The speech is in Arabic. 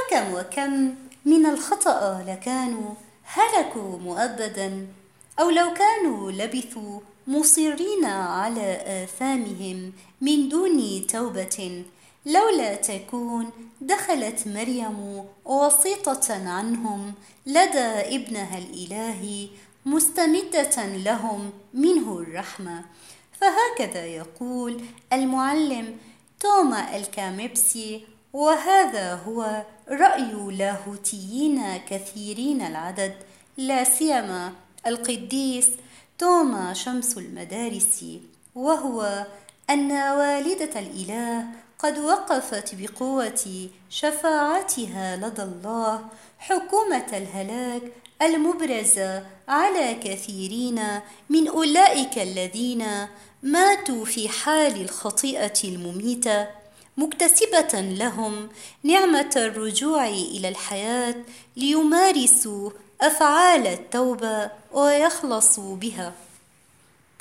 فكم وكم من الخطأ لكانوا هلكوا مؤبدا، أو لو كانوا لبثوا مصرين على آثامهم من دون توبة، لولا تكون دخلت مريم وسيطة عنهم لدى ابنها الإلهي مستمدة لهم منه الرحمة. فهكذا يقول المعلم توما الكامبسي، وهذا هو رأي لاهوتيين كثيرين العدد، لا سيما القديس توما شمس المدارس، وهو أن والدة الإله قد وقفت بقوة شفاعتها لدى الله حكومة الهلاك المبرزة على كثيرين من أولئك الذين ماتوا في حال الخطيئة المميتة، مكتسبة لهم نعمة الرجوع إلى الحياة ليمارسوا أفعال التوبة ويخلصوا بها.